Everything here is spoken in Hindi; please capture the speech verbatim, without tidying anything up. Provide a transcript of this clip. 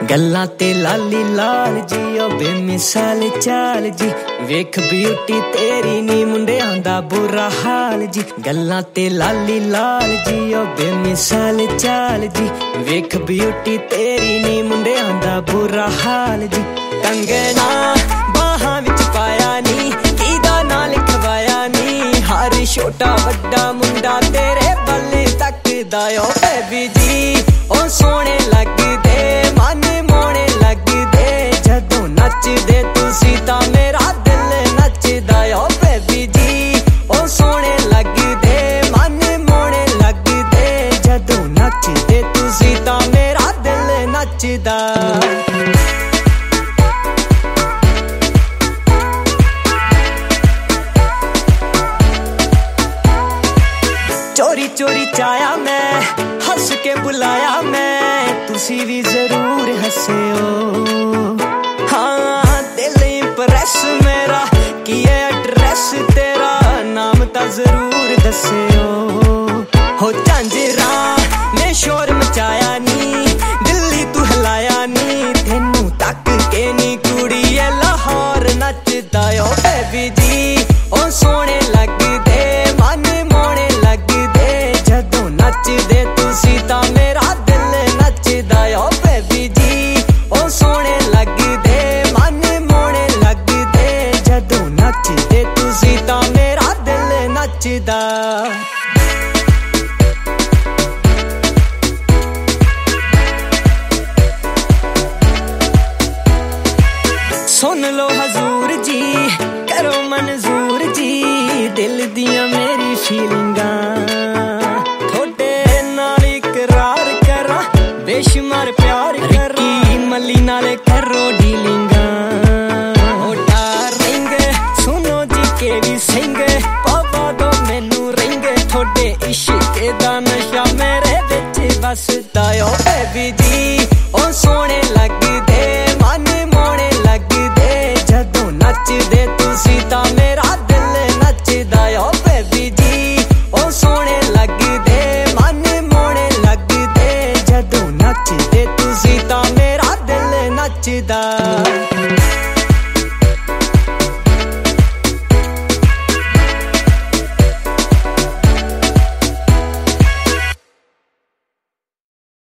गल्लां ते लाली लाल जी ओ बेमिसाल चाल जी वेख ब्यूटी तेरी नी मुंडियां दा बुरा हाल जी गल्लां ते लाली लाल जी ओ बेमिसाल चाल जी वेख ब्यूटी तेरी नी मुंडियां दा बुरा हाल जी कंगना बाहां विच पाया नी कीदा ना लिखवाया नी हर छोटा वड्डा मुंडा तेरे बल्ले तकदा ओ बेबी जी ओ सोहणे लगदे मन मोहणे लगदे जदों नचदे तुसी तां मेरा दिल नचदा ओ बेबी जी ओ सोहणे लगदे मन मोहणे लगदे जदों नचदे तुसी तां मेरा दिल नचदा चोरी चोरी चाया मैं हंस के बुलाया मैं तुसी भी जरूर हंसियो हाँ दिल इंप्रेस मेरा की है एड्रेस तेरा नाम ता जरूर दसियो हो झांजरा ने शोर मचाया नी दिल्ली तू हिलाया नी तेनू तक के नी कुड़ी ए लाहौर नचदा ओ बेबी जी ओ सोहणे लगदे मन मोहणे लगदे जदों नचदे तुसी तां मेरा दिल नचदा ओ बेबी जी ओ सोहणे लगदे मन मोहणे लगदे जदों नचदे तुसी तां मेरा दिल नचदा सुन लो हजूर जी करो मंजूर जी दिल दियां मेरी फीलिंगां थोड़े नाल इकरार करा बेशुमार प्यार करा मली नाले करो डीलिंगां ओ डार्लिंग सुनो जी के भी सिंग पावा दो मैनू रिंग थोड़े इश्क दा नशा मेरे विच बसदा ओ बेबी जी ओ सोहणे लगदे मन मोहणे लगदे जदों नचदे तुसी तां मेरा दिल नचदा ओ बेबी जी ओ सोहणे लगदे मन मोहणे लगदे जदों नचदे तुसी तां